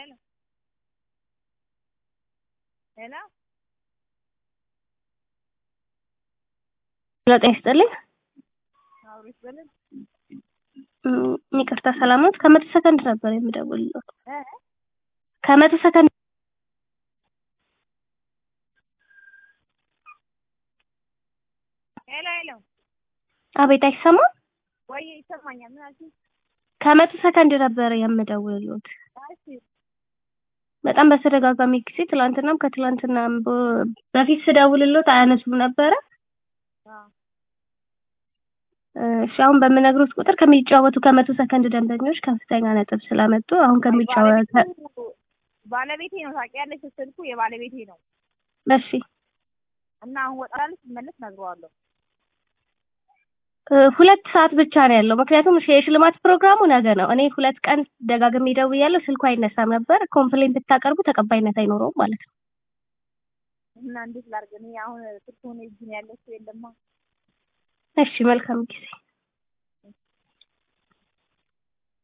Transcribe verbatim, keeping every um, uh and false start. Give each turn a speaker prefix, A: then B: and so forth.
A: Hello. Hello.
B: ጤና ይስጥልኝ
A: አውሪ ይስጥልኝ
B: ይቅርታ ሰላማት ከመቶ ሰከንድ ነበር የምደውልልዎት
A: እ
B: ከመቶ ሰከንድ
A: ሄሎ ሄሎ
B: አቤት አይሰማም
A: ወይ ይሰማኛል ምን አልሽኝ
B: ከመቶ ሰከንድ ነበር የምደውልልዎት
A: እሺ
B: በጣም በተደጋጋሚ ጊዜ ትላንትናም ከትላንትናም በፊት ስደውልልዎት አያነሱም ነበር
A: አዎ
B: እሺ አሁን በምነግሮት ቁጥር ከሚጫወቱ ከመቶ ሰከንድ ደንበኞች ከፍተኛ ነጥብ ስላመጡ አሁን ከሚጫወቱ
A: ባለቤቴ ነው ታውቂያለሽ ስልኩ የባለቤቴ ነው
B: እሺ
A: እና አሁን ወጣላልሽ መለስ ነግረዋለሁ
B: ሁለት ሰዓት ብቻ ነው ያለው ምክንያቱም የሽልማት ፕሮግራሙ ነገ ነው እኔ ሁለት ቀን ደጋግሜ ደውያለሁ ስልኩ አይነሳም ነበር ኮምፕሌንት ብታቀርቡ ተቀባይነት አይኖረውም ማለት ነው
A: እና እንዴት ላድርግ እኔ አሁን ስልኩን እዚህ ነው ያለው የለማ
B: እሺ መልካም ጊዜ